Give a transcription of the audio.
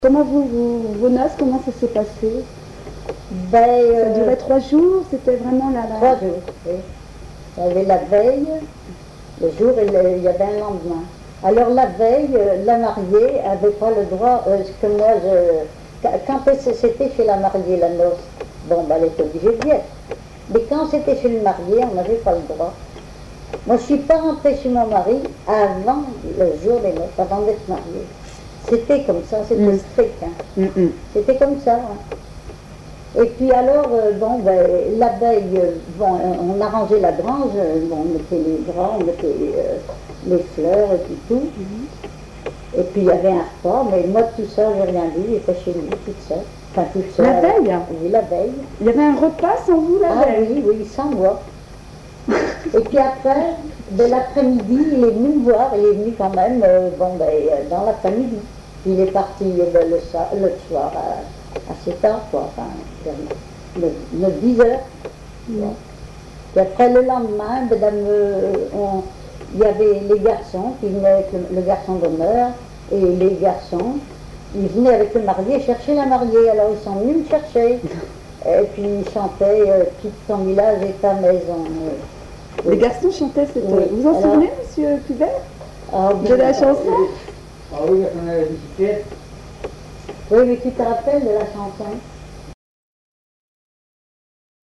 Comment vos noces, comment ça s'est passé? Ben, Ça durait 3 jours, c'était vraiment la... 3 jours, oui. Il y avait la veille, le jour et il y avait un lendemain. Alors la veille, la mariée n'avait pas le droit, que moi quand c'était chez la mariée, la noce, bon, ben, elle était obligée d'y être. Mais quand c'était chez le marié, on n'avait pas le droit. Moi, je ne suis pas rentrée chez mon mari avant le jour des noces, avant d'être mariée. C'était comme ça, c'était strict. Hein. C'était comme ça. Hein. Et puis alors, bon, ben, la veille, bon, on arrangeait la grange, bon, on mettait les draps, on mettait les fleurs et puis tout. Et puis il y avait un repas, mais moi tout ça, j'ai rien vu, j'étais chez lui toute seule. Enfin, toute seule. La veille? Oui, la veille. Il y avait un repas sans vous la veille? Ah oui, oui, sans moi. Et puis après, de l'après-midi, il est venu me voir, il est venu quand même, bon, ben, dans l'après-midi. Il est parti le soir assez tard, quoi, enfin, vers 10 heures. Bon. Puis après, le lendemain, il y avait les garçons qui venaient avec le garçon d'honneur, et les garçons, ils venaient avec le marié chercher la mariée, alors ils sont venus me chercher. Et puis ils chantaient Quitte ton village et ta maison. Les garçons chantaient cette... Oui. Vous en souvenez, monsieur Pubert, de la chanson? Ah oui, on a la bicyclette. Oui, mais tu te rappelles de la chanson?